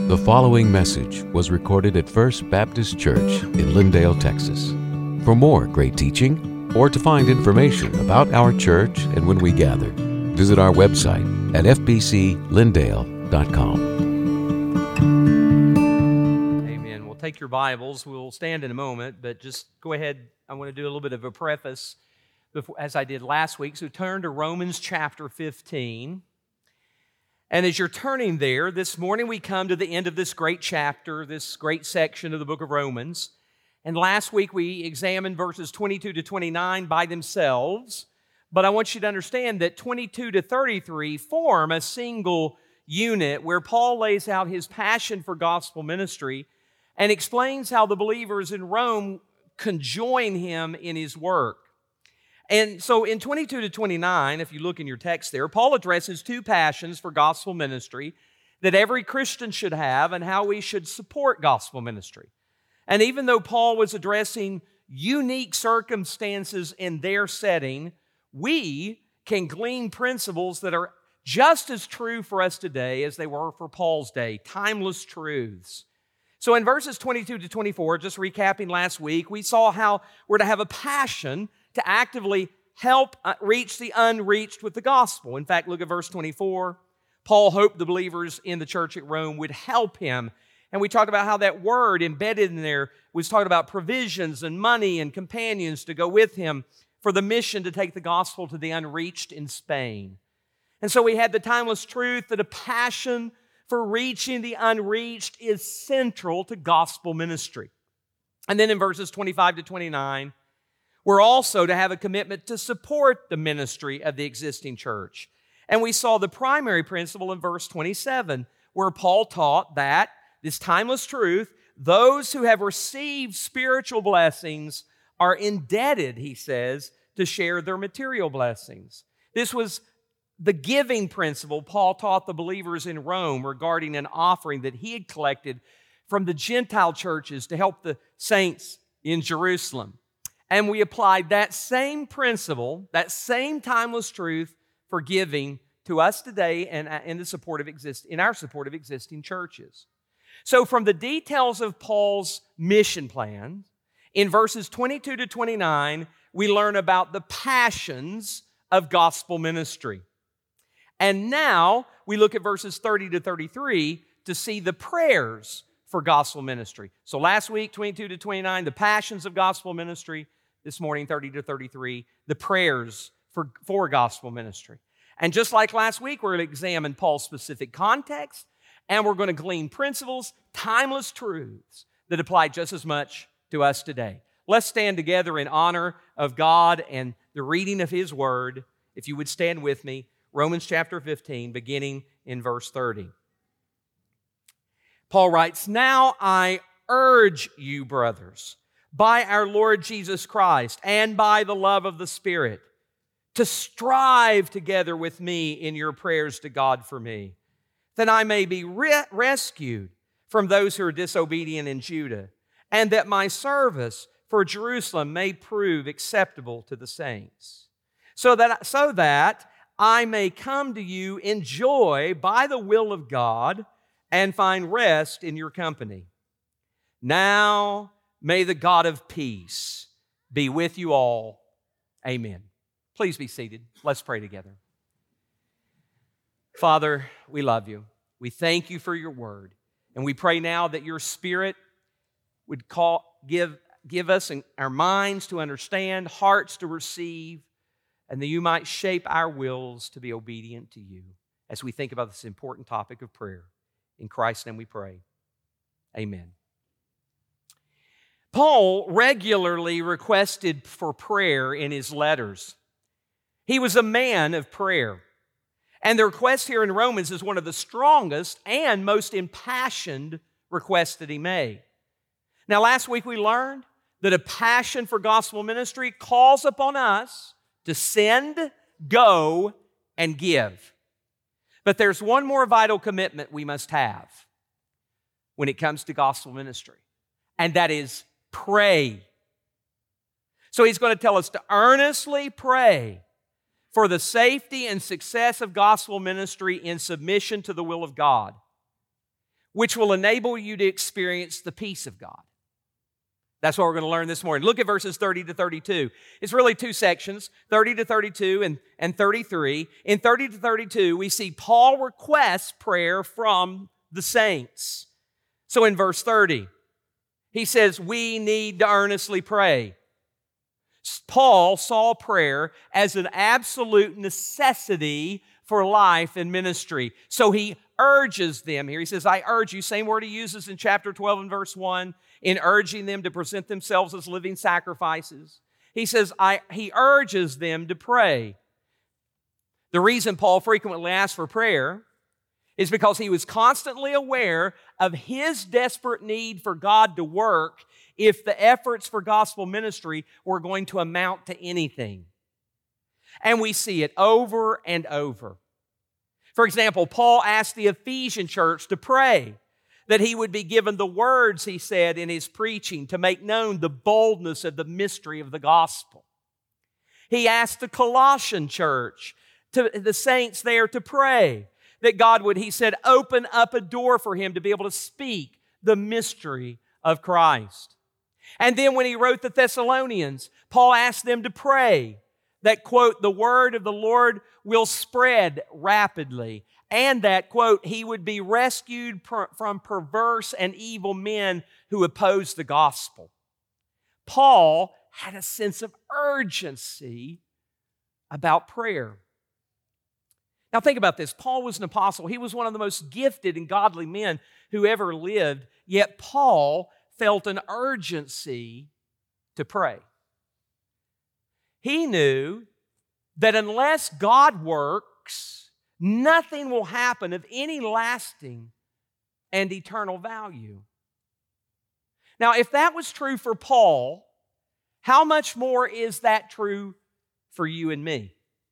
The following message was recorded at First Baptist Church in Lindale, Texas. For more great teaching, or to find information about our church and when we gather, visit our website at fbclindale.com. Amen. We'll take your Bibles. We'll stand in a moment, but just go ahead. I want to do a little bit of a preface before, as I did last week. So turn to Romans chapter 15. And as you're turning there, this morning we come to the end of this great chapter, this great section of the book of Romans. And last week we examined verses 22 to 29 by themselves. But I want you to understand that 22 to 33 form a single unit where Paul lays out his passion for gospel ministry and explains how the believers in Rome conjoin him in his work. And so in 22 to 29, if you look in your text there, Paul addresses two passions for gospel ministry that every Christian should have and how we should support gospel ministry. And even though Paul was addressing unique circumstances in their setting, we can glean principles that are just as true for us today as they were for Paul's day, timeless truths. So in verses 22 to 24, just recapping last week, we saw how we're to have a passion to actively help reach the unreached with the gospel. In fact, look at verse 24. Paul hoped the believers in the church at Rome would help him. And we talked about how that word embedded in there was talking about provisions and money and companions to go with him for the mission to take the gospel to the unreached in Spain. And so we had the timeless truth that a passion for reaching the unreached is central to gospel ministry. And then in verses 25 to 29, we're also to have a commitment to support the ministry of the existing church. And we saw the primary principle in verse 27, where Paul taught that, this timeless truth, those who have received spiritual blessings are indebted, he says, to share their material blessings. This was the giving principle Paul taught the believers in Rome regarding an offering that he had collected from the Gentile churches to help the saints in Jerusalem. And we applied that same principle, that same timeless truth for giving to us today and in our support of existing churches. So from the details of Paul's mission plan, in verses 22 to 29, we learn about the passions of gospel ministry. And now we look at verses 30 to 33 to see the prayers for gospel ministry. So last week, 22 to 29, the passions of gospel ministry. This morning, 30 to 33, the prayers for gospel ministry. And just like last week, we're going to examine Paul's specific context, and we're going to glean principles, timeless truths that apply just as much to us today. Let's stand together in honor of God and the reading of His Word. If you would stand with me, Romans chapter 15, beginning in verse 30. Paul writes, "Now I urge you, brothers, by our Lord Jesus Christ and by the love of the Spirit, to strive together with me in your prayers to God for me, that I may be rescued from those who are disobedient in Judah, and that my service for Jerusalem may prove acceptable to the saints, so that I may come to you in joy by the will of God and find rest in your company. Now may the God of peace be with you all. Amen." Please be seated. Let's pray together. Father, we love you. We thank you for your word. And we pray now that your Spirit would give us our minds to understand, hearts to receive, and that you might shape our wills to be obedient to you as we think about this important topic of prayer. In Christ's name we pray. Amen. Paul regularly requested for prayer in his letters. He was a man of prayer. And the request here in Romans is one of the strongest and most impassioned requests that he made. Now, last week we learned that a passion for gospel ministry calls upon us to send, go, and give. But there's one more vital commitment we must have when it comes to gospel ministry, and that is pray. So he's going to tell us to earnestly pray for the safety and success of gospel ministry in submission to the will of God. which will enable you to experience the peace of God. That's what we're going to learn this morning. Look at verses 30 to 32. It's really two sections, 30 to 32 and 33. In 30 to 32, we see Paul requests prayer from the saints. So in verse 30, he says, we need to earnestly pray. Paul saw prayer as an absolute necessity for life and ministry. So he urges them here. He says, I urge you, same word he uses in chapter 12 and verse 1, in urging them to present themselves as living sacrifices. He says, he urges them to pray. The reason Paul frequently asked for prayer is because he was constantly aware of his desperate need for God to work if the efforts for gospel ministry were going to amount to anything. And we see it over and over. For example, Paul asked the Ephesian church to pray that he would be given the words, he said, in his preaching to make known the boldness of the mystery of the gospel. He asked the Colossian church, the saints there, to pray that God would, he said, open up a door for him to be able to speak the mystery of Christ. And then when he wrote the Thessalonians, Paul asked them to pray that, quote, the word of the Lord will spread rapidly, and that, quote, he would be rescued from perverse and evil men who oppose the gospel. Paul had a sense of urgency about prayer. Now think about this. Paul was an apostle. He was one of the most gifted and godly men who ever lived, yet Paul felt an urgency to pray. He knew that unless God works, nothing will happen of any lasting and eternal value. Now, if that was true for Paul, how much more is that true for you and me?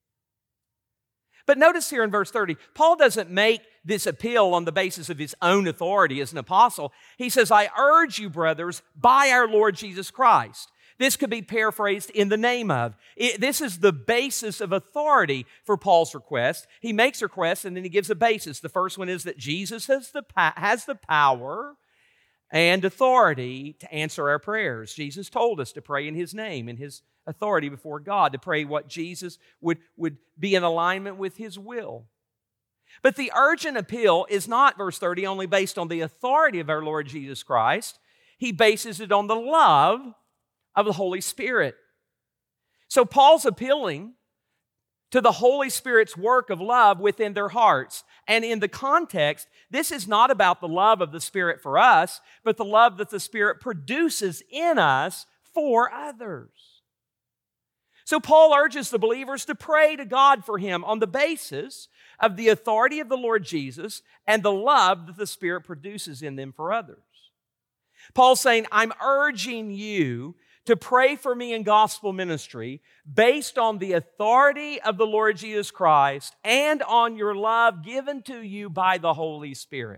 But notice here in verse 30, Paul doesn't make this appeal on the basis of his own authority as an apostle. He says, I urge you, brothers, by our Lord Jesus Christ. This could be paraphrased in the name of. This is the basis of authority for Paul's request. He makes requests and then he gives a basis. The first one is that Jesus has the power and authority to answer our prayers. Jesus told us to pray in His name, in His authority before God, to pray what Jesus would be in alignment with His will. But the urgent appeal is not, verse 30, only based on the authority of our Lord Jesus Christ. He bases it on the love of the Holy Spirit. So Paul's appealing to the Holy Spirit's work of love within their hearts. And in the context, this is not about the love of the Spirit for us, but the love that the Spirit produces in us for others. So Paul urges the believers to pray to God for him on the basis of the authority of the Lord Jesus and the love that the Spirit produces in them for others. Paul's saying, I'm urging you to pray for me in gospel ministry based on the authority of the Lord Jesus Christ and on your love given to you by the Holy Spirit.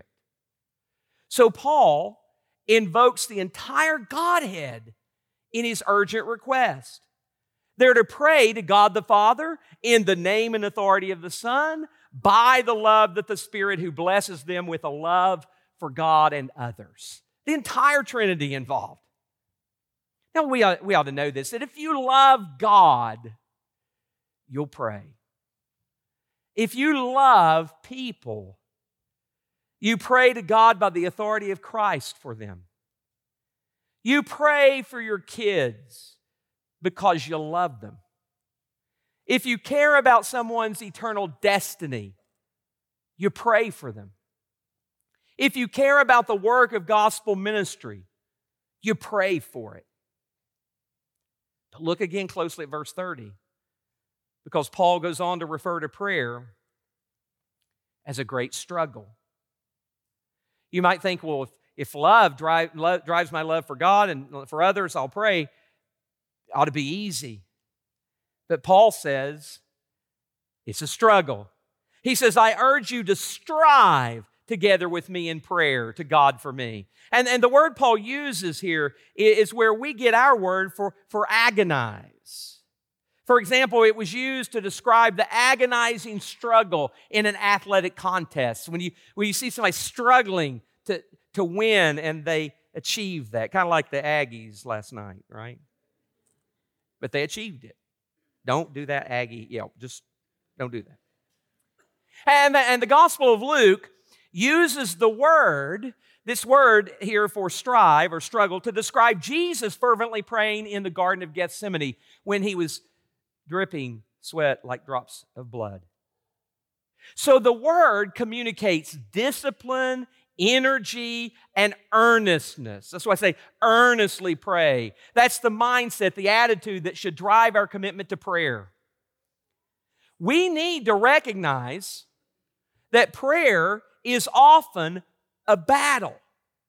So Paul invokes the entire Godhead in his urgent request. They're to pray to God the Father in the name and authority of the Son by the love that the Spirit who blesses them with a love for God and others. The entire Trinity involved. Now, we ought to know this, that if you love God, you'll pray. If you love people, you pray to God by the authority of Christ for them. You pray for your kids because you love them. If you care about someone's eternal destiny, you pray for them. If you care about the work of gospel ministry, you pray for it. But look again closely at verse 30, because Paul goes on to refer to prayer as a great struggle. You might think, well, if love drives my love for God and for others, I'll pray, it ought to be easy. But Paul says it's a struggle. He says, I urge you to strive together with me in prayer to God for me. And the word Paul uses here is where we get our word for agonize. For example, it was used to describe the agonizing struggle in an athletic contest. When you see somebody struggling to win, and they achieved that. Kind of like the Aggies last night, right? But they achieved it. Don't do that, Aggie. Just don't do that. And the Gospel of Luke uses this word here for strive or struggle, to describe Jesus fervently praying in the Garden of Gethsemane when he was dripping sweat like drops of blood. So the word communicates discipline, energy, and earnestness. That's why I say earnestly pray. That's the mindset, the attitude that should drive our commitment to prayer. We need to recognize that prayer is often a battle.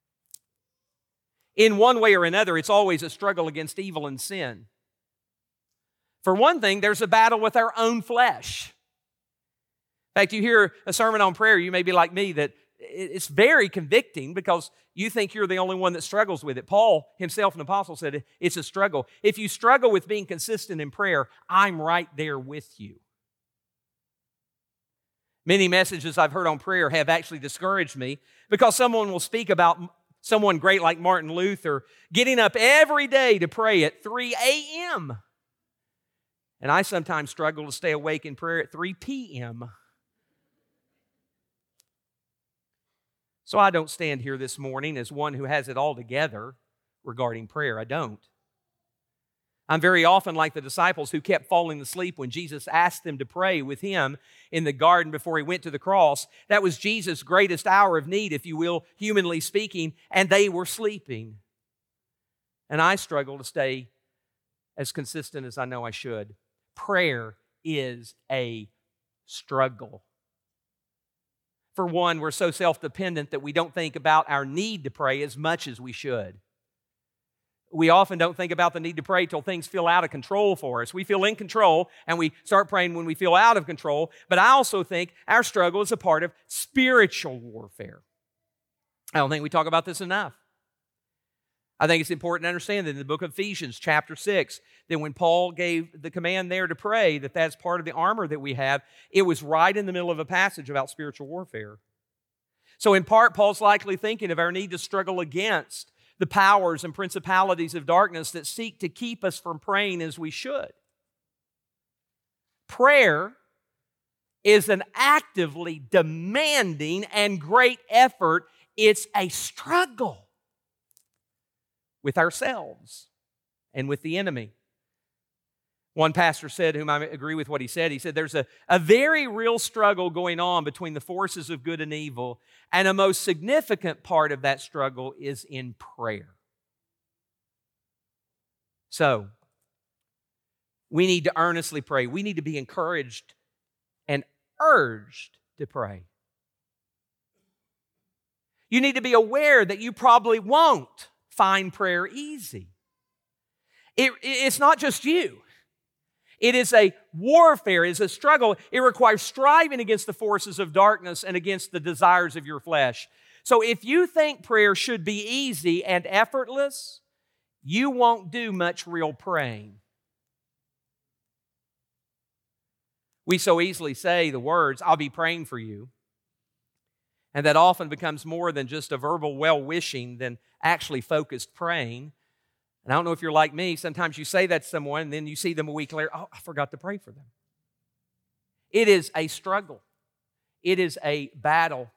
In one way or another, it's always a struggle against evil and sin. For one thing, there's a battle with our own flesh. In fact, you hear a sermon on prayer, you may be like me, that it's very convicting because you think you're the only one that struggles with it. Paul himself, an apostle, said it's a struggle. If you struggle with being consistent in prayer, I'm right there with you. Many messages I've heard on prayer have actually discouraged me because someone will speak about someone great like Martin Luther getting up every day to pray at 3 a.m. And I sometimes struggle to stay awake in prayer at 3 p.m. So I don't stand here this morning as one who has it all together regarding prayer. I don't. I'm very often like the disciples who kept falling asleep when Jesus asked them to pray with him in the garden before he went to the cross. That was Jesus' greatest hour of need, if you will, humanly speaking, and they were sleeping. And I struggle to stay as consistent as I know I should. Prayer is a struggle. For one, we're so self-dependent that we don't think about our need to pray as much as we should. We often don't think about the need to pray till things feel out of control for us. We feel in control, and we start praying when we feel out of control. But I also think our struggle is a part of spiritual warfare. I don't think we talk about this enough. I think it's important to understand that in the book of Ephesians, chapter 6, that when Paul gave the command there to pray, that that's part of the armor that we have, it was right in the middle of a passage about spiritual warfare. So in part, Paul's likely thinking of our need to struggle against the powers and principalities of darkness that seek to keep us from praying as we should. Prayer is an actively demanding and great effort. It's a struggle with ourselves and with the enemy. One pastor said, whom I agree with what he said there's a very real struggle going on between the forces of good and evil, and a most significant part of that struggle is in prayer. So, we need to earnestly pray. We need to be encouraged and urged to pray. You need to be aware that you probably won't find prayer easy. It's not just you. It is a warfare, it is a struggle. It requires striving against the forces of darkness and against the desires of your flesh. So if you think prayer should be easy and effortless, you won't do much real praying. We so easily say the words, "I'll be praying for you." And that often becomes more than just a verbal well-wishing than actually focused praying. And I don't know if you're like me, sometimes you say that to someone and then you see them a week later, "Oh, I forgot to pray for them." It is a struggle. It is a battle.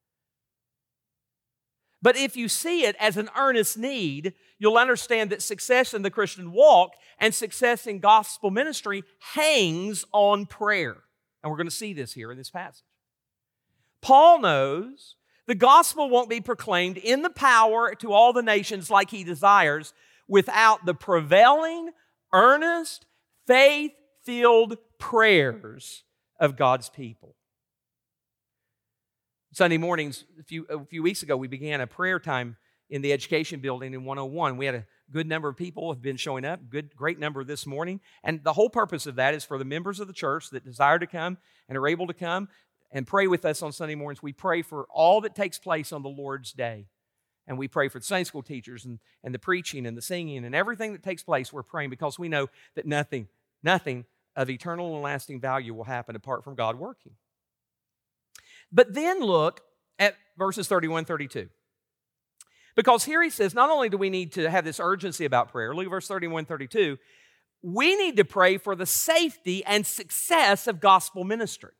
But if you see it as an earnest need, you'll understand that success in the Christian walk and success in gospel ministry hangs on prayer. And we're going to see this here in this passage. Paul knows the gospel won't be proclaimed in the power to all the nations like he desires without the prevailing, earnest, faith-filled prayers of God's people. Sunday mornings, a few weeks ago, we began a prayer time in the education building in 101. We had a good number of people have been showing up, great number this morning. And the whole purpose of that is for the members of the church that desire to come and are able to come and pray with us on Sunday mornings. We pray for all that takes place on the Lord's Day. And we pray for the Sunday school teachers and the preaching and the singing and everything that takes place. We're praying because we know that nothing of eternal and lasting value will happen apart from God working. But then look at verses 31, 32. Because here he says, not only do we need to have this urgency about prayer, look at verse 31, 32, we need to pray for the safety and success of gospel ministry.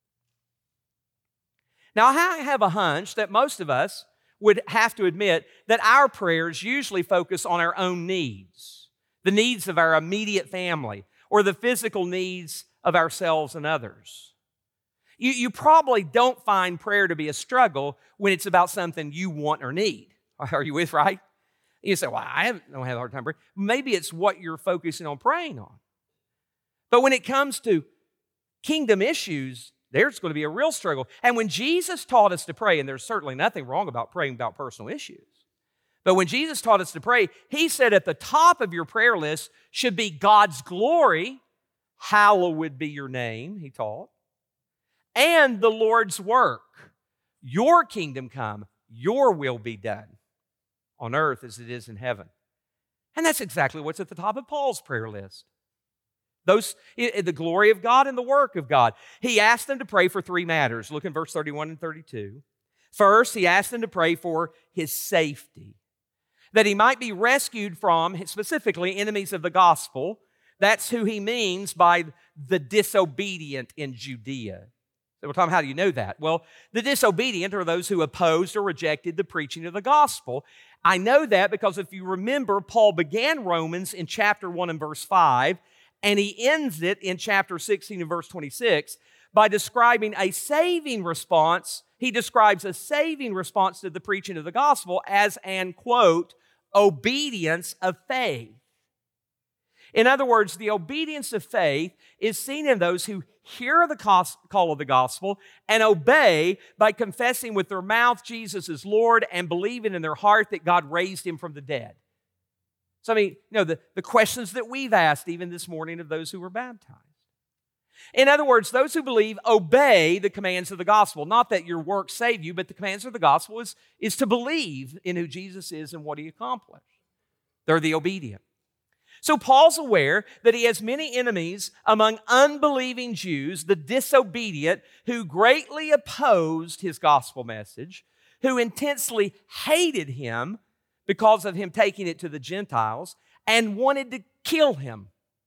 Now, I have a hunch that most of us would have to admit that our prayers usually focus on our own needs, the needs of our immediate family, or the physical needs of ourselves and others. You probably don't find prayer to be a struggle when it's about something you want or need. Are you with, right? You say, well, I don't have a hard time praying. Maybe it's what you're focusing on praying on. But when it comes to kingdom issues, there's going to be a real struggle. And when Jesus taught us to pray, and there's certainly nothing wrong about praying about personal issues, but when Jesus taught us to pray, He said at the top of your prayer list should be God's glory, hallowed be your name, He taught, and the Lord's work. Your kingdom come, your will be done on earth as it is in heaven. And that's exactly what's at the top of Paul's prayer list. The glory of God and the work of God. He asked them to pray for three matters. Look in verse 31 and 32. First, he asked them to pray for his safety, that he might be rescued from, specifically, enemies of the gospel. That's who he means by the disobedient in Judea. So we're talking, how do you know that? Well, the disobedient are those who opposed or rejected the preaching of the gospel. I know that because if you remember, Paul began Romans in chapter 1 and verse 5, and he ends it in chapter 16 and verse 26 by describing a saving response. He describes a saving response to the preaching of the gospel as an, quote, obedience of faith. In other words, the obedience of faith is seen in those who hear the call of the gospel and obey by confessing with their mouth Jesus is Lord and believing in their heart that God raised Him from the dead. So, I mean, the questions that we've asked even this morning of those who were baptized. In other words, those who believe obey the commands of the gospel. Not that your works save you, but the commands of the gospel is to believe in who Jesus is and what He accomplished. They're the obedient. So Paul's aware that he has many enemies among unbelieving Jews, the disobedient, who greatly opposed his gospel message, who intensely hated him because of him taking it to the Gentiles, and wanted to kill him.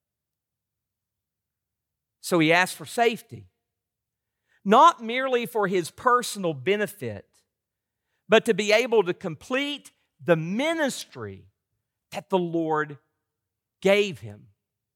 So he asked for safety, not merely for his personal benefit, but to be able to complete the ministry that the Lord gave him.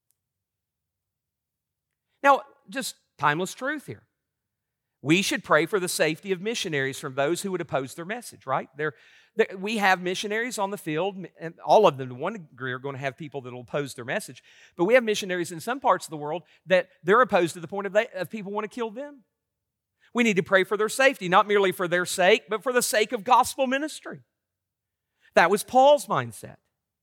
Now, just timeless truth here. We should pray for the safety of missionaries from those who would oppose their message, right? We have missionaries on the field, and all of them to one degree are going to have people that will oppose their message. But we have missionaries in some parts of the world that they're opposed to the point of people want to kill them. We need to pray for their safety, not merely for their sake, but for the sake of gospel ministry. That was Paul's mindset.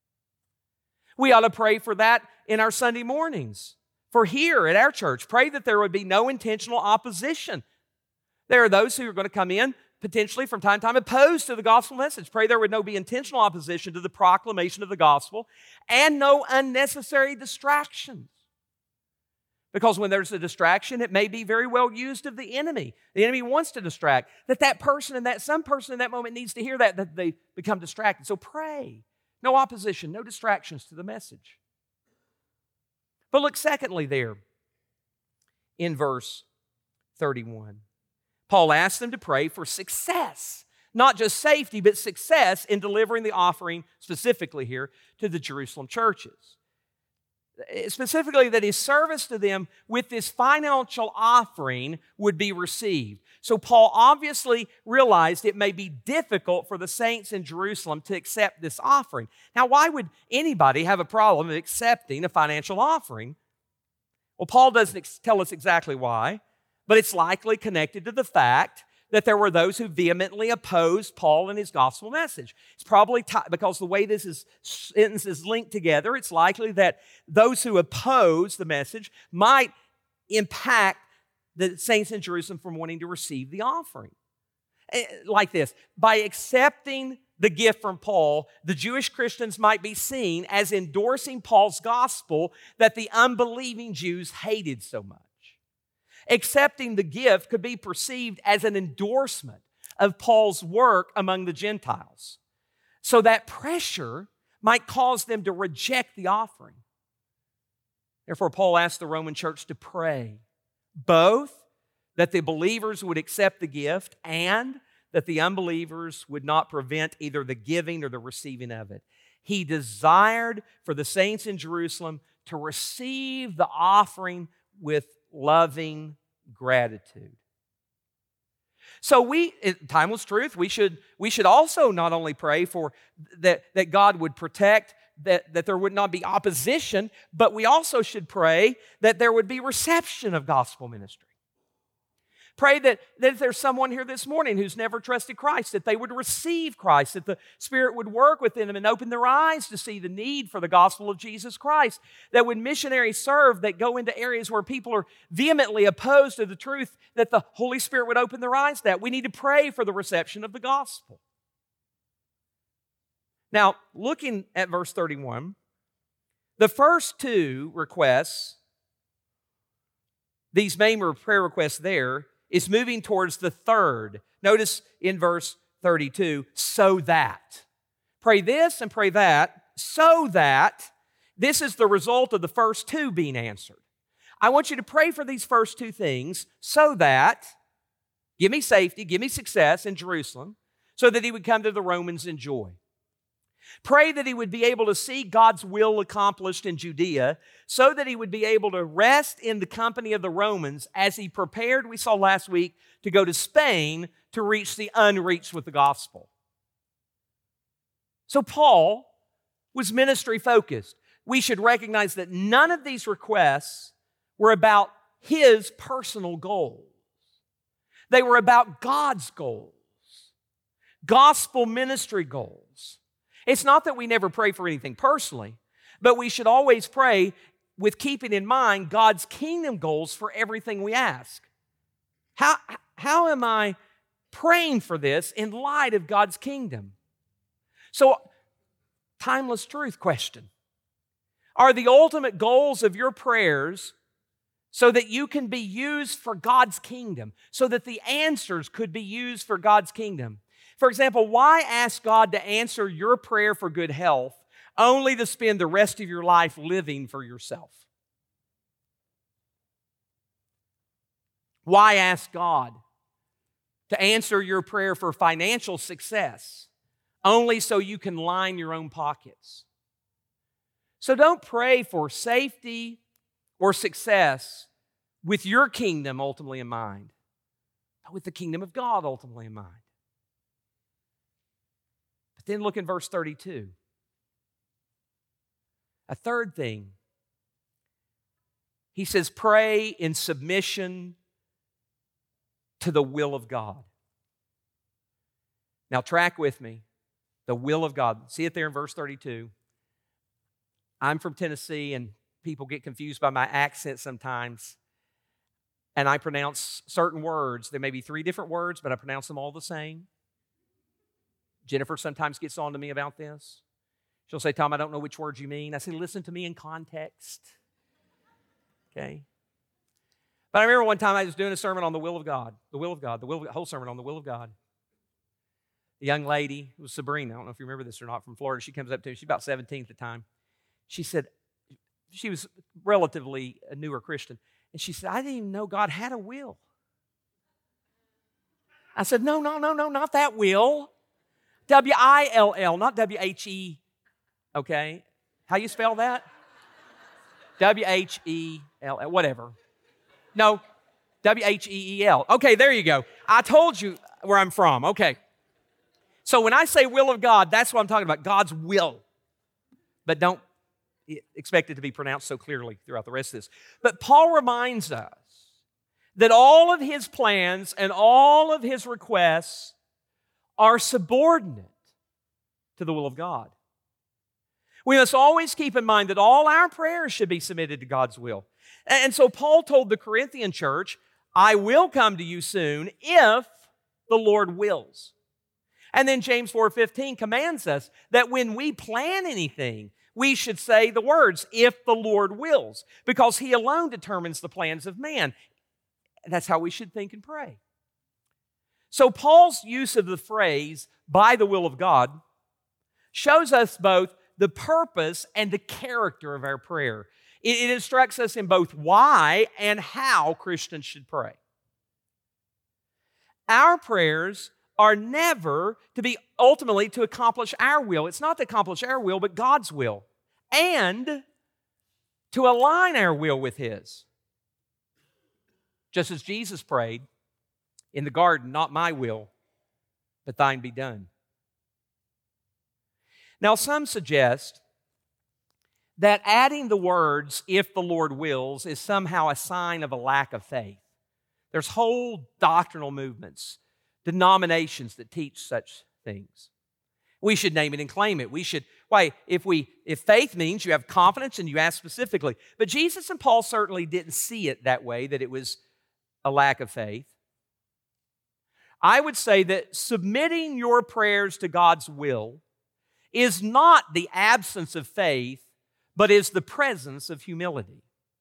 We ought to pray for that in our Sunday mornings. For here at our church, pray that there would be no intentional opposition. There are those who are going to come in, potentially from time to time, opposed to the gospel message. Pray there would no be intentional opposition to the proclamation of the gospel and no unnecessary distractions. Because when there's a distraction, it may be very well used of the enemy. The enemy wants to distract. That person and that some person in that moment needs to hear that they become distracted. So pray. No opposition, no distractions to the message. But look, secondly, there in verse 31, Paul asks them to pray for success, not just safety, but success in delivering the offering, specifically here, to the Jerusalem churches. Specifically, that his service to them with this financial offering would be received. So Paul obviously realized it may be difficult for the saints in Jerusalem to accept this offering. Now, why would anybody have a problem accepting a financial offering? Well, Paul doesn't tell us exactly why, but it's likely connected to the fact that there were those who vehemently opposed Paul and his gospel message. It's probably because the way this sentence is linked together, it's likely that those who oppose the message might impact the saints in Jerusalem from wanting to receive the offering. Like this, by accepting the gift from Paul, the Jewish Christians might be seen as endorsing Paul's gospel that the unbelieving Jews hated so much. Accepting the gift could be perceived as an endorsement of Paul's work among the Gentiles. So that pressure might cause them to reject the offering. Therefore, Paul asked the Roman church to pray, both that the believers would accept the gift and that the unbelievers would not prevent either the giving or the receiving of it. He desired for the saints in Jerusalem to receive the offering with loving gratitude. So timeless truth, we should also not only pray for that God would protect, that there would not be opposition, but we also should pray that there would be reception of gospel ministry. Pray that if there's someone here this morning who's never trusted Christ, that they would receive Christ, that the Spirit would work within them and open their eyes to see the need for the gospel of Jesus Christ. That when missionaries serve, that go into areas where people are vehemently opposed to the truth, that the Holy Spirit would open their eyes to that. We need to pray for the reception of the gospel. Now, looking at verse 31, the first two requests, these main prayer requests there, is moving towards the third. Notice in verse 32, so that. Pray this and pray that, so that this is the result of the first two being answered. I want you to pray for these first two things so that, give me safety, give me success in Jerusalem, so that he would come to the Romans in joy. Pray that he would be able to see God's will accomplished in Judea so that he would be able to rest in the company of the Romans as he prepared, we saw last week, to go to Spain to reach the unreached with the gospel. So Paul was ministry focused. We should recognize that none of these requests were about his personal goals. They were about God's goals, gospel ministry goals. It's not that we never pray for anything personally, but we should always pray with keeping in mind God's kingdom goals for everything we ask. How am I praying for this in light of God's kingdom? So, timeless truth question. Are the ultimate goals of your prayers so that you can be used for God's kingdom, so that the answers could be used for God's kingdom? For example, why ask God to answer your prayer for good health only to spend the rest of your life living for yourself? Why ask God to answer your prayer for financial success only so you can line your own pockets? So don't pray for safety or success with your kingdom ultimately in mind, but with the kingdom of God ultimately in mind. Then look in verse 32. A third thing. He says, pray in submission to the will of God. Now track with me. The will of God. See it there in verse 32. I'm from Tennessee, and people get confused by my accent sometimes. And I pronounce certain words. There may be 3 different words, but I pronounce them all the same. Jennifer sometimes gets on to me about this. She'll say, Tom, I don't know which words you mean. I say, listen to me in context. Okay? But I remember one time I was doing a sermon on the will of God. The will of God. The whole sermon on the will of God. A young lady, it was Sabrina, I don't know if you remember this or not, from Florida. She comes up to me. She's about 17 at the time. She said, she was relatively a newer Christian. And she said, I didn't even know God had a will. I said, no, not that will. W-I-L-L, not W-H-E, okay? How you spell that? W-H-E-L-L, whatever. No, W-H-E-E-L. Okay, there you go. I told you where I'm from, okay. So when I say will of God, that's what I'm talking about, God's will. But don't expect it to be pronounced so clearly throughout the rest of this. But Paul reminds us that all of his plans and all of his requests are subordinate to the will of God. We must always keep in mind that all our prayers should be submitted to God's will. And so Paul told the Corinthian church, I will come to you soon if the Lord wills. And then James 4:15 commands us that when we plan anything, we should say the words, if the Lord wills, because He alone determines the plans of man. That's how we should think and pray. So Paul's use of the phrase, by the will of God, shows us both the purpose and the character of our prayer. It instructs us in both why and how Christians should pray. Our prayers are never to be ultimately to accomplish our will. It's not to accomplish our will, but God's will. And to align our will with His. Just as Jesus prayed in the garden, not my will, but thine be done. Now, some suggest that adding the words, if the Lord wills, is somehow a sign of a lack of faith. There's whole doctrinal movements, denominations that teach such things. We should name it and claim it. If faith means you have confidence and you ask specifically. But Jesus and Paul certainly didn't see it that way, that it was a lack of faith. I would say that submitting your prayers to God's will is not the absence of faith, but is the presence of humility.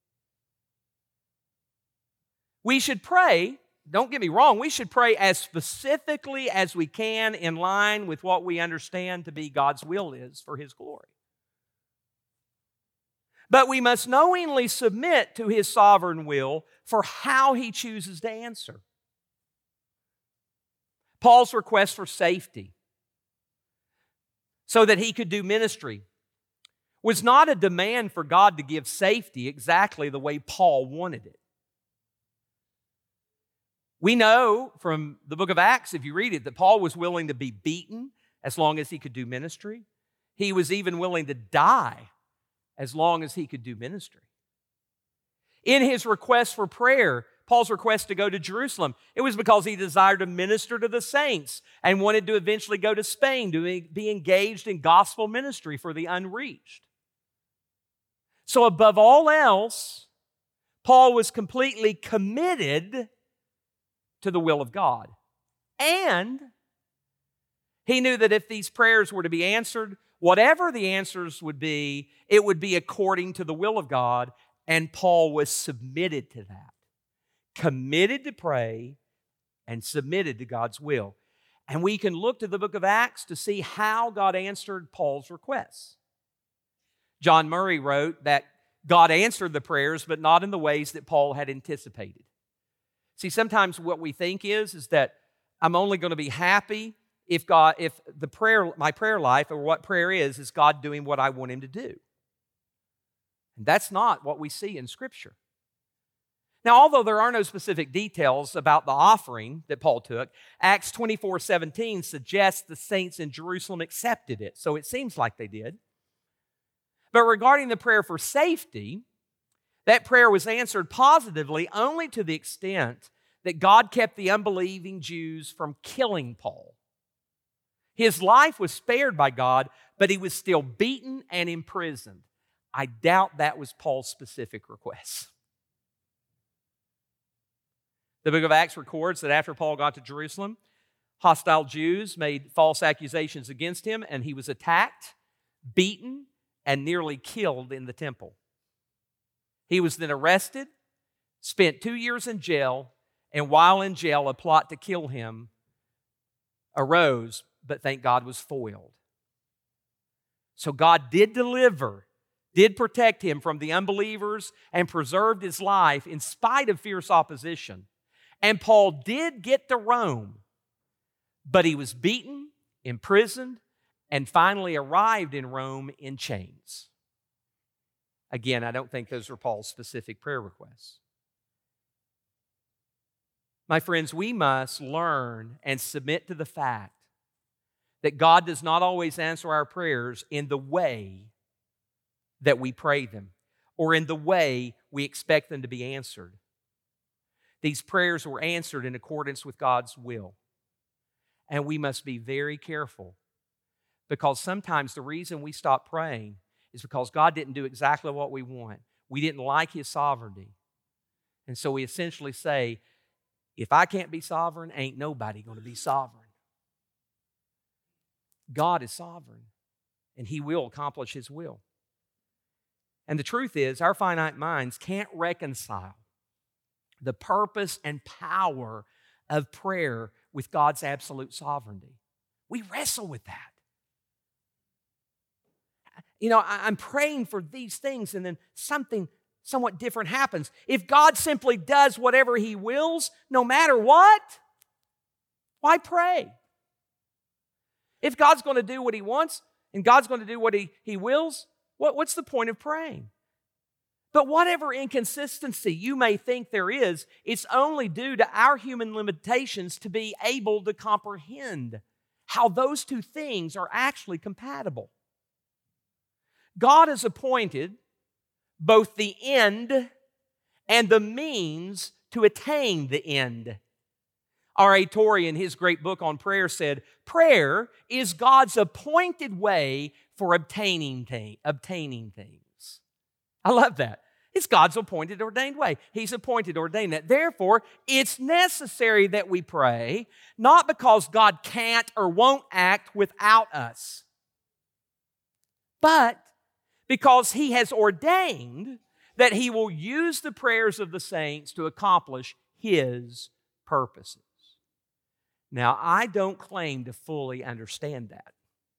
We should pray, don't get me wrong, we should pray as specifically as we can in line with what we understand to be God's will is for His glory. But we must knowingly submit to His sovereign will for how He chooses to answer. Paul's request for safety so that he could do ministry was not a demand for God to give safety exactly the way Paul wanted it. We know from the book of Acts, if you read it, that Paul was willing to be beaten as long as he could do ministry. He was even willing to die as long as he could do ministry. In his request for prayer, Paul's request to go to Jerusalem, it was because he desired to minister to the saints and wanted to eventually go to Spain to be engaged in gospel ministry for the unreached. So above all else, Paul was completely committed to the will of God. And he knew that if these prayers were to be answered, whatever the answers would be, it would be according to the will of God, and Paul was submitted to that. Committed to pray and submitted to God's will. And we can look to the book of Acts to see how God answered Paul's requests. John Murray wrote that God answered the prayers, but not in the ways that Paul had anticipated. See, sometimes what we think is that I'm only going to be happy if my prayer life, or what prayer is God doing what I want Him to do. And that's not what we see in Scripture. Now, although there are no specific details about the offering that Paul took, Acts 24:17 suggests the saints in Jerusalem accepted it, so it seems like they did. But regarding the prayer for safety, that prayer was answered positively only to the extent that God kept the unbelieving Jews from killing Paul. His life was spared by God, but he was still beaten and imprisoned. I doubt that was Paul's specific request. The book of Acts records that after Paul got to Jerusalem, hostile Jews made false accusations against him, and he was attacked, beaten, and nearly killed in the temple. He was then arrested, spent 2 years in jail, and while in jail, a plot to kill him arose, but thank God was foiled. So God did deliver, did protect him from the unbelievers, and preserved his life in spite of fierce opposition. And Paul did get to Rome, but he was beaten, imprisoned, and finally arrived in Rome in chains. Again, I don't think those are Paul's specific prayer requests. My friends, we must learn and submit to the fact that God does not always answer our prayers in the way that we pray them or in the way we expect them to be answered. These prayers were answered in accordance with God's will. And we must be very careful, because sometimes the reason we stop praying is because God didn't do exactly what we want. We didn't like His sovereignty. And so we essentially say, if I can't be sovereign, ain't nobody going to be sovereign. God is sovereign, and He will accomplish His will. And the truth is, our finite minds can't reconcile the purpose and power of prayer with God's absolute sovereignty. We wrestle with that. I'm praying for these things and then something somewhat different happens. If God simply does whatever He wills, no matter what, why pray? If God's going to do what He wants and God's going to do what He wills, what's the point of praying? But whatever inconsistency you may think there is, it's only due to our human limitations to be able to comprehend how those two things are actually compatible. God has appointed both the end and the means to attain the end. R.A. Torrey, in his great book on prayer, said, prayer is God's appointed way for obtaining things. I love that. It's God's appointed, ordained way. He's appointed, ordained that. Therefore, it's necessary that we pray, not because God can't or won't act without us, but because He has ordained that He will use the prayers of the saints to accomplish His purposes. Now, I don't claim to fully understand that.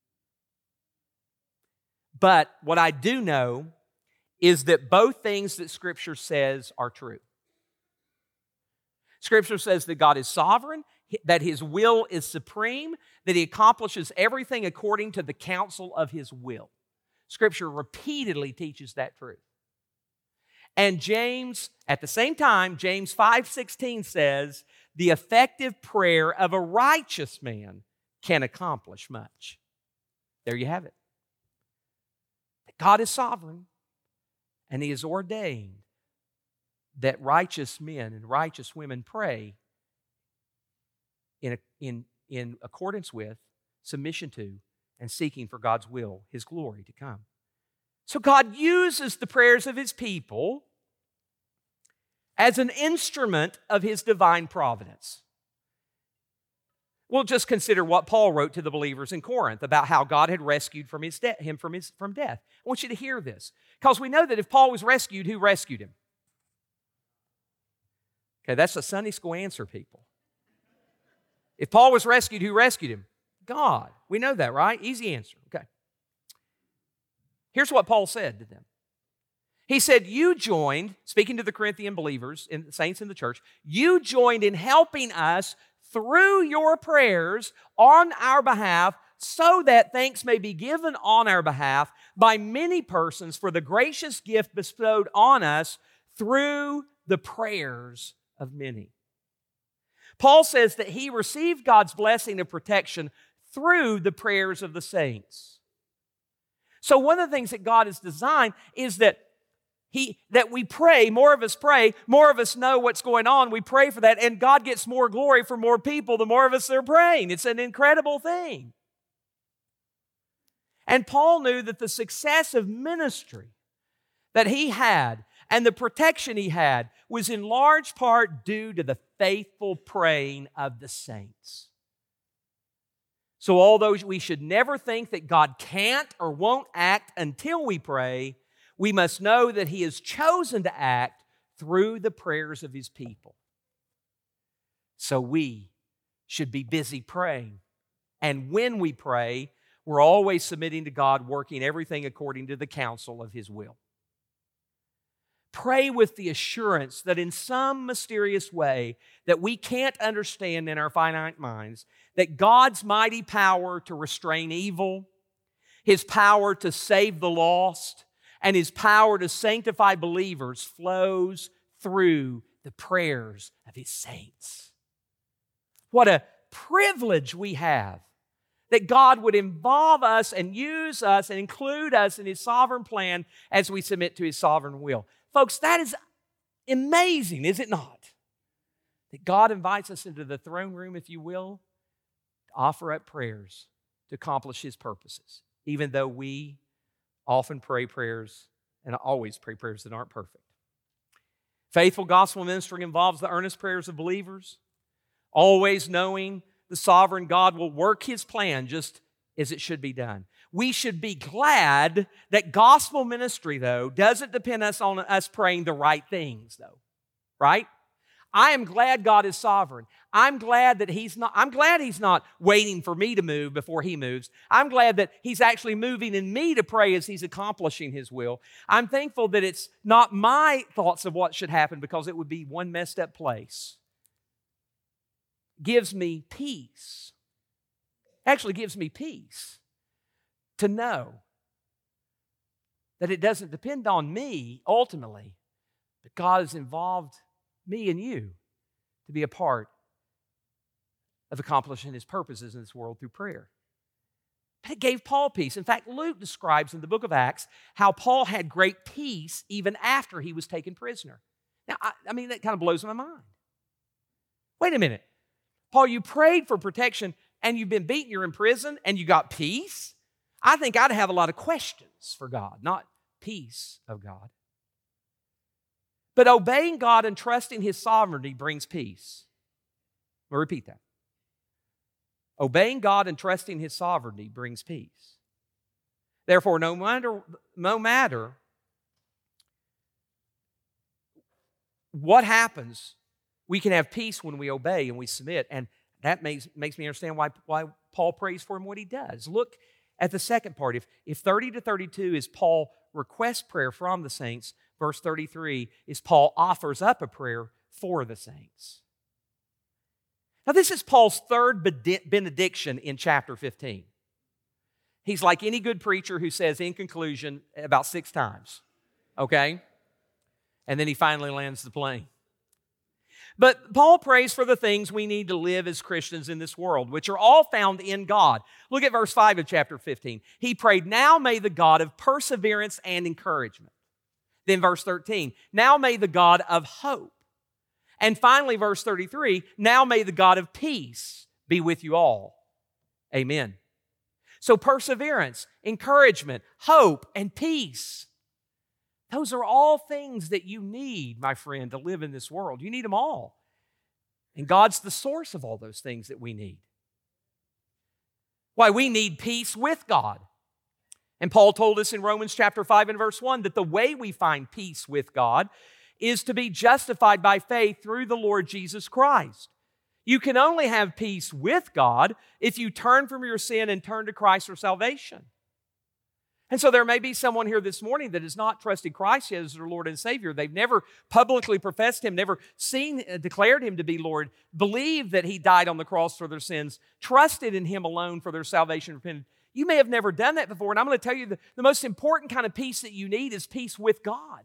But what I do know is that both things that Scripture says are true. Scripture says that God is sovereign, that His will is supreme, that He accomplishes everything according to the counsel of His will. Scripture repeatedly teaches that truth. And James, at the same time, James 5:16 says, the effective prayer of a righteous man can accomplish much. There you have it. God is sovereign, and He has ordained that righteous men and righteous women pray in accordance with, submission to, and seeking for God's will, His glory to come. So God uses the prayers of His people as an instrument of His divine providence. We'll just consider what Paul wrote to the believers in Corinth about how God had rescued him from death. I want you to hear this, because we know that if Paul was rescued, who rescued him? Okay, that's a Sunday school answer, people. If Paul was rescued, who rescued him? God. We know that, right? Easy answer. Okay. Here's what Paul said to them. He said, you joined, speaking to the Corinthian believers, and saints in the church, you joined in helping us through your prayers on our behalf, so that thanks may be given on our behalf by many persons for the gracious gift bestowed on us through the prayers of many. Paul says that he received God's blessing of protection through the prayers of the saints. So one of the things that God has designed is that we pray, more of us know what's going on, we pray for that, and God gets more glory for more people the more of us that are praying. It's an incredible thing. And Paul knew that the success of ministry that he had and the protection he had was in large part due to the faithful praying of the saints. So although we should never think that God can't or won't act until we pray, we must know that He has chosen to act through the prayers of His people. So we should be busy praying. And when we pray, we're always submitting to God, working everything according to the counsel of His will. Pray with the assurance that in some mysterious way that we can't understand in our finite minds, that God's mighty power to restrain evil, His power to save the lost, and His power to sanctify believers flows through the prayers of His saints. What a privilege we have that God would involve us and use us and include us in His sovereign plan as we submit to His sovereign will. Folks, that is amazing, is it not? That God invites us into the throne room, if you will, to offer up prayers to accomplish His purposes, even though we often pray prayers and always pray prayers that aren't perfect. Faithful gospel ministry involves the earnest prayers of believers, always knowing the sovereign God will work His plan just as it should be done. We should be glad that gospel ministry, though, doesn't depend on us praying the right things, though, right? I am glad God is sovereign. I'm glad He's not waiting for me to move before He moves. I'm glad that He's actually moving in me to pray as He's accomplishing His will. I'm thankful that it's not my thoughts of what should happen, because it would be one messed up place. Gives me peace. Actually gives me peace to know that it doesn't depend on me ultimately, but God has involved me and you to be a part of accomplishing His purposes in this world through prayer. But it gave Paul peace. In fact, Luke describes in the book of Acts how Paul had great peace even after he was taken prisoner. Now, I mean, that kind of blows my mind. Wait a minute. Paul, you prayed for protection and you've been beaten, you're in prison, and you got peace? I think I'd have a lot of questions for God, not peace of God. But obeying God and trusting His sovereignty brings peace. I'll repeat that. Obeying God and trusting His sovereignty brings peace. Therefore, no matter what happens, we can have peace when we obey and we submit. And that makes me understand why Paul prays for him what he does. Look at the second part. If 30 to 32 is Paul requests prayer from the saints, verse 33 is Paul offers up a prayer for the saints. Now, this is Paul's third benediction in chapter 15. He's like any good preacher who says in conclusion about 6 times, okay? And then he finally lands the plane. But Paul prays for the things we need to live as Christians in this world, which are all found in God. Look at verse 5 of chapter 15. He prayed, "Now may the God of perseverance and encouragement." Then verse 13, "Now may the God of hope." And finally, verse 33, "Now may the God of peace be with you all." Amen. So perseverance, encouragement, hope, and peace. Those are all things that you need, my friend, to live in this world. You need them all. And God's the source of all those things that we need. Why, we need peace with God. And Paul told us in Romans chapter 5 and verse 1 that the way we find peace with God is to be justified by faith through the Lord Jesus Christ. You can only have peace with God if you turn from your sin and turn to Christ for salvation. And so there may be someone here this morning that has not trusted Christ yet as their Lord and Savior. They've never publicly professed Him, never declared Him to be Lord, believed that He died on the cross for their sins, trusted in Him alone for their salvation and repentance. You may have never done that before, and I'm going to tell you the most important kind of peace that you need is peace with God.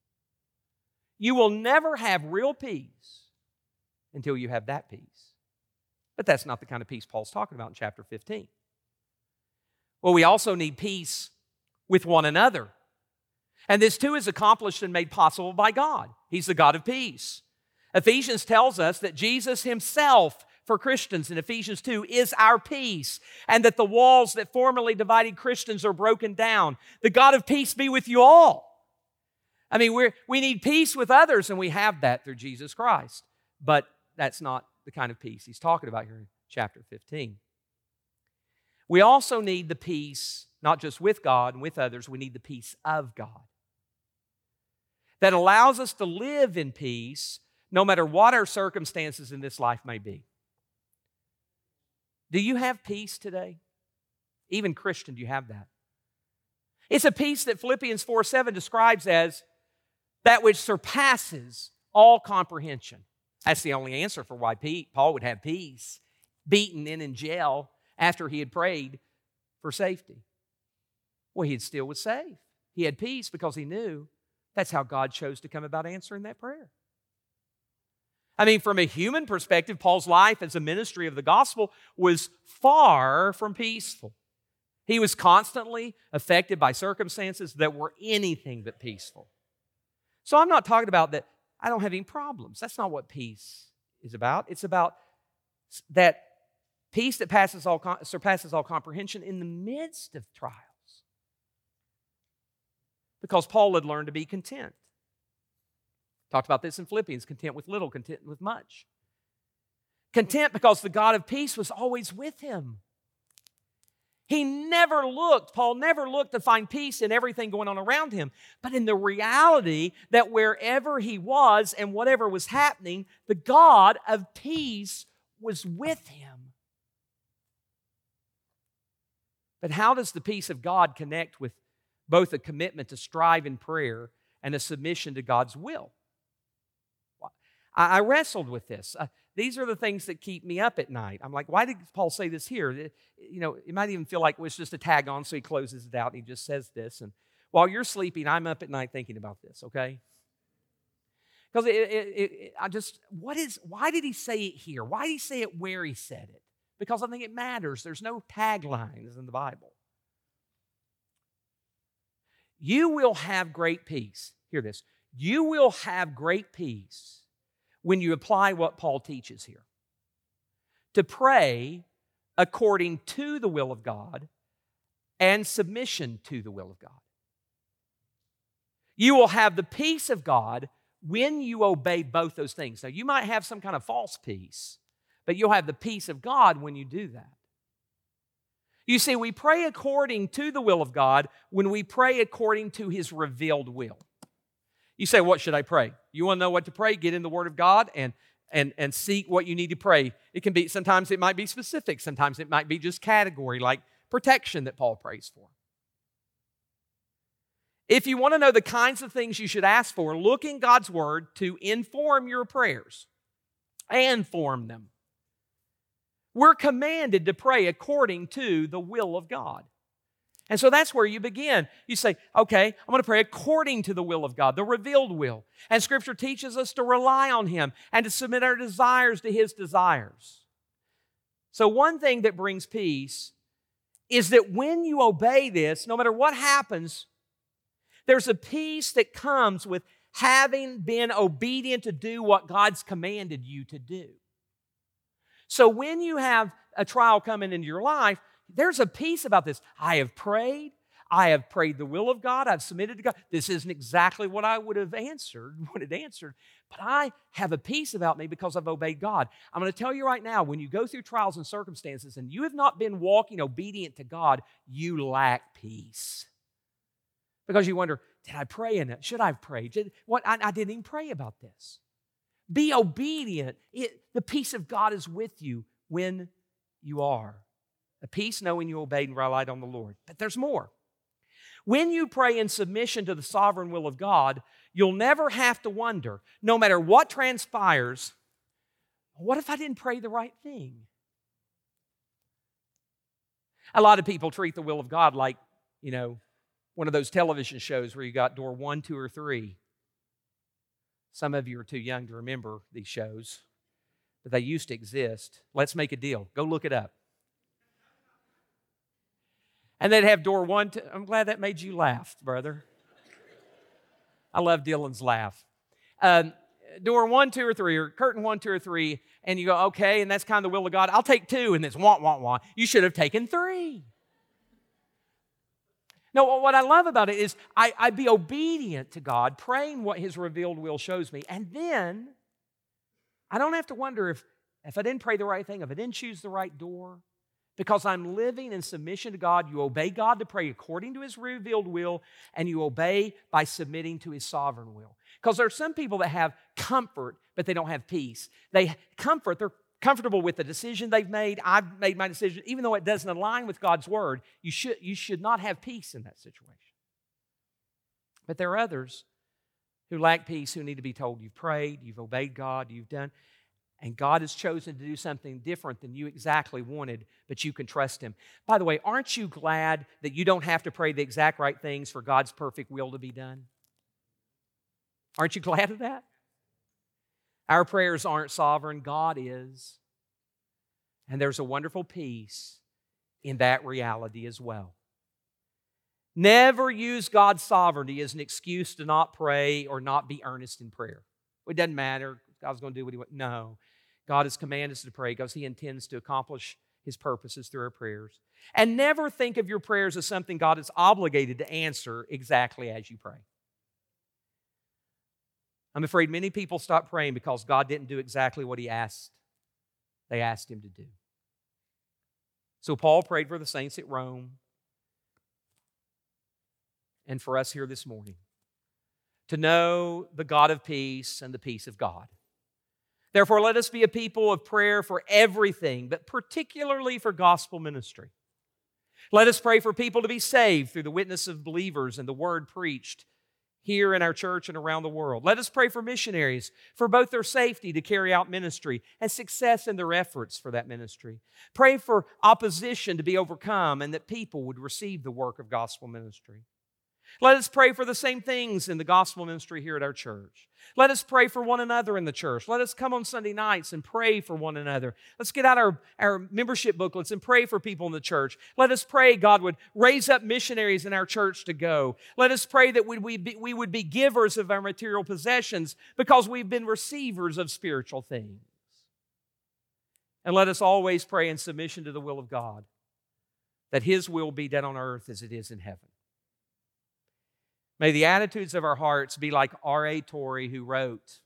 You will never have real peace until you have that peace. But that's not the kind of peace Paul's talking about in chapter 15. Well, we also need peace with one another. And this too is accomplished and made possible by God. He's the God of peace. Ephesians tells us that Jesus Himself, for Christians in Ephesians 2, is our peace, and that the walls that formerly divided Christians are broken down. The God of peace be with you all. I mean, we need peace with others, and we have that through Jesus Christ. But that's not the kind of peace He's talking about here in chapter 15. We also need the peace not just with God and with others, we need the peace of God that allows us to live in peace no matter what our circumstances in this life may be. Do you have peace today? Even Christian, do you have that? It's a peace that Philippians 4:7 describes as that which surpasses all comprehension. That's the only answer for why Paul would have peace, beaten in jail after he had prayed for safety. Well, he still was safe. He had peace because he knew that's how God chose to come about answering that prayer. I mean, from a human perspective, Paul's life as a ministry of the gospel was far from peaceful. He was constantly affected by circumstances that were anything but peaceful. So I'm not talking about that I don't have any problems. That's not what peace is about. It's about that peace that surpasses all comprehension in the midst of trials. Because Paul had learned to be content. Talked about this in Philippians, content with little, content with much. Content because the God of peace was always with him. Paul never looked to find peace in everything going on around him, but in the reality that wherever he was and whatever was happening, the God of peace was with him. But how does the peace of God connect with both a commitment to strive in prayer and a submission to God's will? I wrestled with this. These are the things that keep me up at night. I'm like, why did Paul say this here? It might even feel like it was just a tag on, so he closes it out and he just says this. And while you're sleeping, I'm up at night thinking about this, okay? Because why did he say it here? Why did he say it where he said it? Because I think it matters. There's no taglines in the Bible. You will have great peace. Hear this. You will have great peace when you apply what Paul teaches here. To pray according to the will of God and submission to the will of God. You will have the peace of God when you obey both those things. Now, you might have some kind of false peace, but you'll have the peace of God when you do that. You see, we pray according to the will of God when we pray according to His revealed will. You say, what should I pray? You want to know what to pray? Get in the Word of God and seek what you need to pray. It can be, sometimes it might be specific. Sometimes it might be just category, like protection that Paul prays for. If you want to know the kinds of things you should ask for, look in God's Word to inform your prayers and form them. We're commanded to pray according to the will of God. And so that's where you begin. You say, okay, I'm going to pray according to the will of God, the revealed will. And Scripture teaches us to rely on Him and to submit our desires to His desires. So one thing that brings peace is that when you obey this, no matter what happens, there's a peace that comes with having been obedient to do what God's commanded you to do. So when you have a trial coming into your life, there's a peace about this. I have prayed the will of God. I've submitted to God. This isn't exactly what I would have answered, but I have a peace about me because I've obeyed God. I'm going to tell you right now, when you go through trials and circumstances and you have not been walking obedient to God, you lack peace. Because you wonder, did I pray in it? Should I have prayed? I didn't even pray about this. Be obedient. The peace of God is with you when you are. A peace knowing you obeyed and relied on the Lord. But there's more. When you pray in submission to the sovereign will of God, you'll never have to wonder, no matter what transpires, what if I didn't pray the right thing? A lot of people treat the will of God like, one of those television shows where you got door 1, 2, or 3. Some of you are too young to remember these shows, but they used to exist. Let's make a deal. Go look it up. And they'd have door 1, 2. I'm glad that made you laugh, brother. I love Dylan's laugh. Door 1, 2, or 3, or curtain 1, 2, or 3, and you go, okay, and that's kind of the will of God. I'll take 2, and it's wah, wah, wah. You should have taken 3. No, what I love about it is I be obedient to God, praying what His revealed will shows me, and then I don't have to wonder if I didn't pray the right thing, if I didn't choose the right door. Because I'm living in submission to God, you obey God to pray according to His revealed will, and you obey by submitting to His sovereign will. Because there are some people that have comfort, but they don't have peace. They're comfortable with the decision they've made. I've made my decision. Even though it doesn't align with God's Word, you should not have peace in that situation. But there are others who lack peace, who need to be told, you've prayed, you've obeyed God, you've done, and God has chosen to do something different than you exactly wanted, but you can trust Him. By the way, aren't you glad that you don't have to pray the exact right things for God's perfect will to be done? Aren't you glad of that? Our prayers aren't sovereign, God is. And there's a wonderful peace in that reality as well. Never use God's sovereignty as an excuse to not pray or not be earnest in prayer. It doesn't matter. God's going to do what He wants. No. God has commanded us to pray because He intends to accomplish His purposes through our prayers. And never think of your prayers as something God is obligated to answer exactly as you pray. I'm afraid many people stop praying because God didn't do exactly what they asked Him to do. So Paul prayed for the saints at Rome and for us here this morning to know the God of peace and the peace of God. Therefore, let us be a people of prayer for everything, but particularly for gospel ministry. Let us pray for people to be saved through the witness of believers and the word preached here in our church and around the world. Let us pray for missionaries, for both their safety to carry out ministry and success in their efforts for that ministry. Pray for opposition to be overcome and that people would receive the work of gospel ministry. Let us pray for the same things in the gospel ministry here at our church. Let us pray for one another in the church. Let us come on Sunday nights and pray for one another. Let's get out our membership booklets and pray for people in the church. Let us pray God would raise up missionaries in our church to go. Let us pray that we would be givers of our material possessions because we've been receivers of spiritual things. And let us always pray in submission to the will of God, that His will be done on earth as it is in heaven. May the attitudes of our hearts be like R.A. Torrey, who wrote,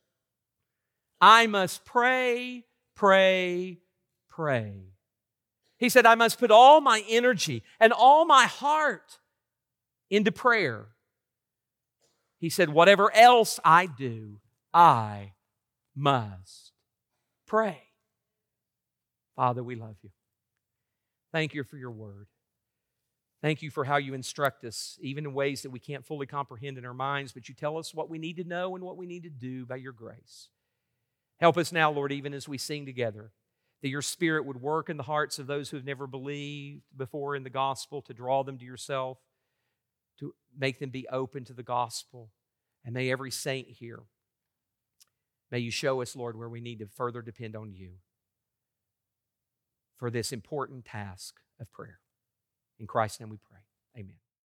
I must pray, pray, pray. He said, I must put all my energy and all my heart into prayer. He said, whatever else I do, I must pray. Father, we love you. Thank you for your word. Thank you for how you instruct us, even in ways that we can't fully comprehend in our minds, but you tell us what we need to know and what we need to do by your grace. Help us now, Lord, even as we sing together, that your Spirit would work in the hearts of those who have never believed before in the gospel, to draw them to yourself, to make them be open to the gospel. And may every saint here, may you show us, Lord, where we need to further depend on you for this important task of prayer. In Christ's name we pray. Amen.